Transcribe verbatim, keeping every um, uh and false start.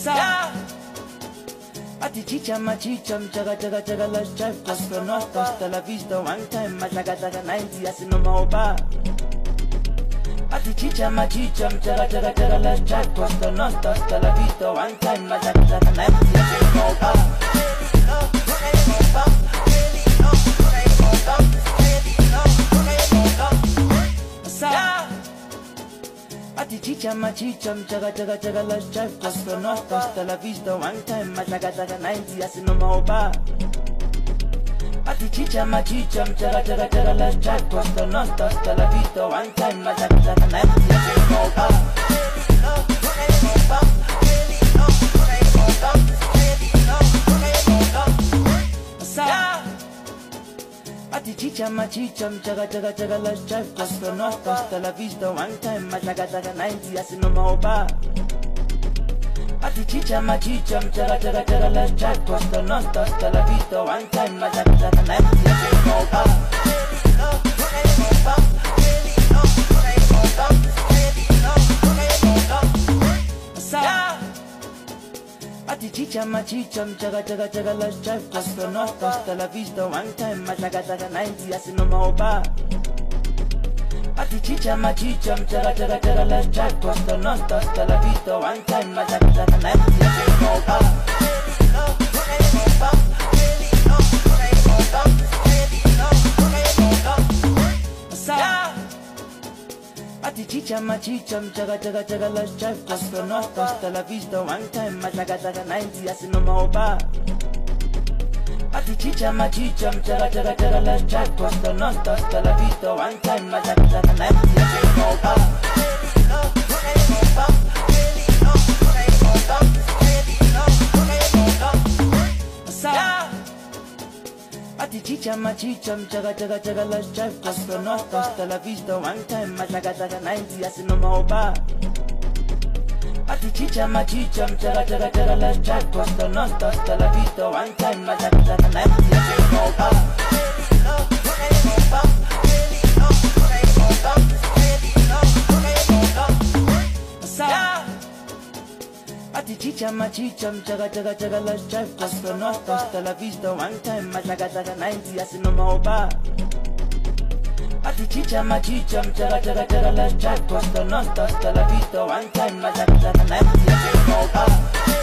Yeah. Ati chicha machicha mchaga chaga chaga la chef cosmonauta hasta la vista one time machaga chaga ninety asino maoba. Ati chicha machicha mchaga chaga chaga la chef cosmonauta hasta la vista one time machaga chaga ninety asino maoba. Ati chicha machicha mchaga chaga chaga la chef cosmonauta hasta la vista one time machaga chaga ninety asino maoba. Ati chicha machicha mchaga chaga chaga la chef cosmonauta hasta la vista one time machaga chaga ninety asino maoba. Ati chicha machicha mchaga chaga chaga la chef cosmonauta hasta la vista one time machaga chaga ninety asino maoba. Ati chicha machicha mchaga chaga chaga la chef cosmonauta hasta la vista one time machaga chaga ninety asino maoba. Ati chicha machicha mchaga chaga chaga la chef cosmonauta hasta la vista one time machaga chaga ninety asino maoba. Ati chicha machicha mchaga chaga chaga la chef cosmonauta hasta la vista one time machaga chaga ninety asino maoba. Ati chicha machicha mchaga chaga chaga la chef cosmonauta hasta la vista one time machaga chaga ninety asino maoba. Ati chicha machicha mchaga chaga chaga la chef cosmonauta hasta la vista one time machaga chaga ninety asino maoba. Ati chicha machicha mchaga chaga chaga la chef cosmonauta hasta la vista one time machaga chaga ninety asino maoba. Ati chicha machicha mchaga chaga chaga la chef cosmonauta hasta la vista one time machaga chaga ninety asino maoba. Ati chicha machicha mchaga chaga chaga la chef cosmonauta hasta la vista one time machaga chaga ninety asino maoba. Ati chicha machicha mchaga chaga chaga la chef cosmonauta hasta la vista one time machaga chaga ninety asino maoba.